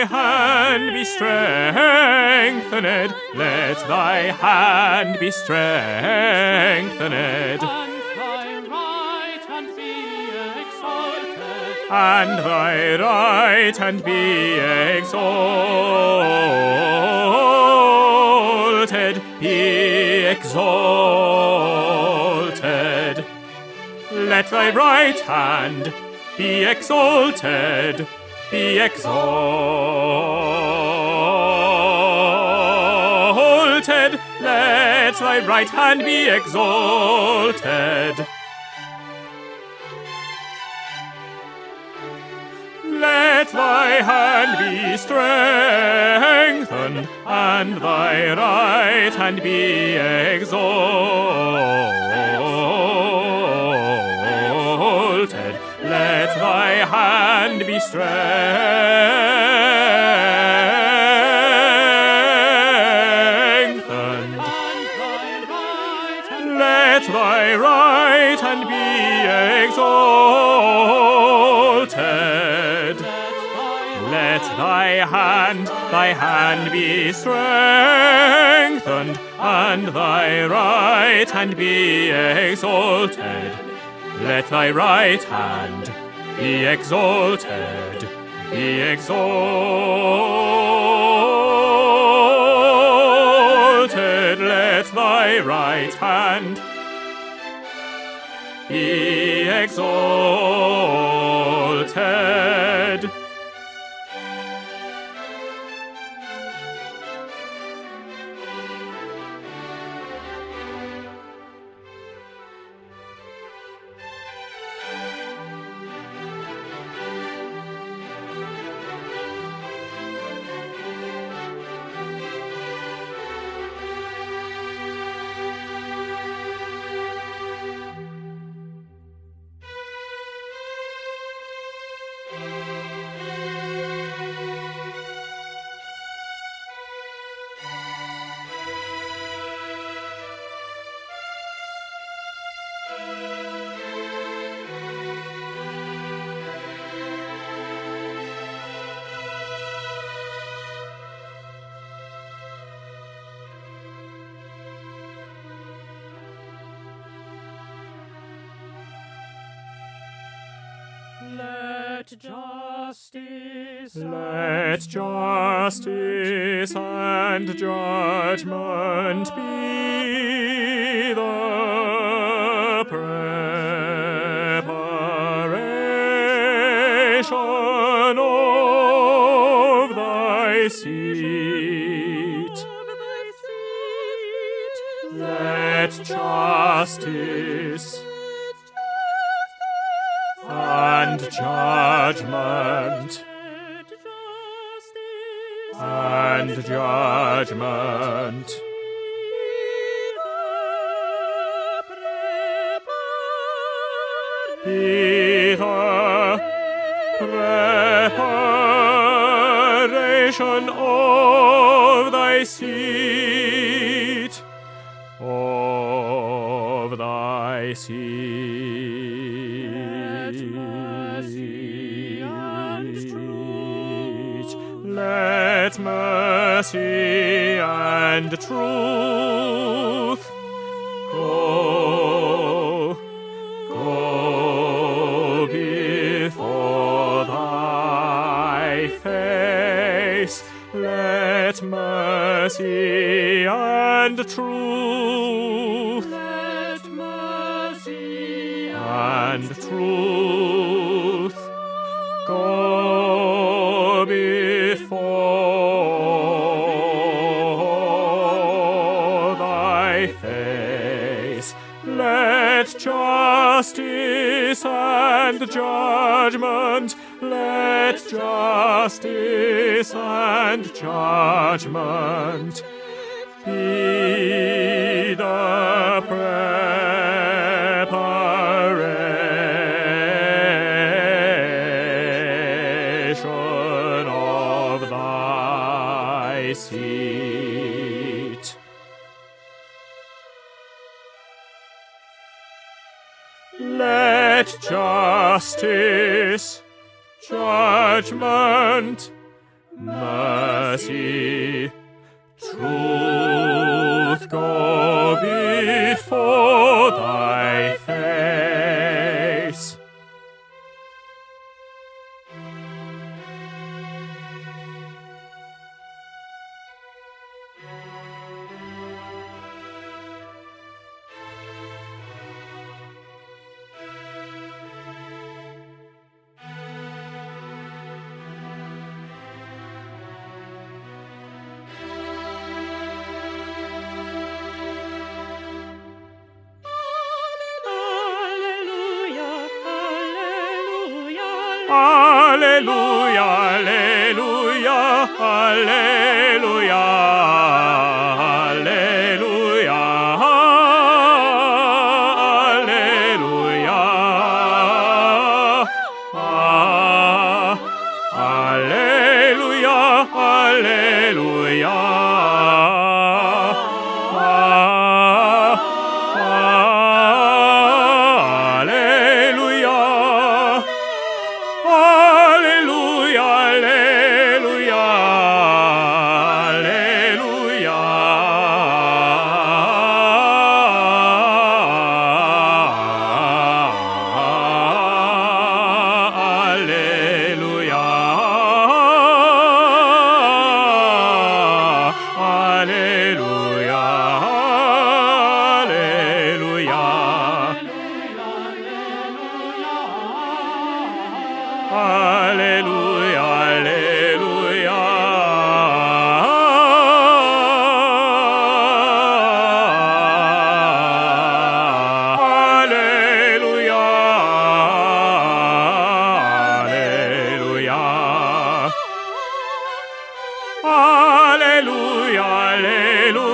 thy hand be strengthened, let thy hand be strengthened, and thy right hand be exalted, be exalted. Let thy right hand be exalted, be exalted. Let thy right hand be exalted. Let thy hand be strengthened, and thy right hand be exalted. Let thy hand be strengthened. Let thy right hand be exalted. Let thy hand be strengthened, and thy right hand be exalted. Let thy right hand be exalted, be exalted. Let thy right hand be exalted. Let justice and judgment be the preparation of thy seat. Let justice and judgment be the preparation of thy seat, of thy seat. Let mercy and truth go before thy face. Let mercy and truth go before thy face. Let justice and judgment, let justice and judgment be the preparation of thy seat. Let justice, judgment mercy, truth go before thy face. Alleluia, alleluia, alleluia, alleluia, alleluia, alleluia, alleluia. Alleluia, alleluia. Alleluia, alleluia. Alleluia, alleluia.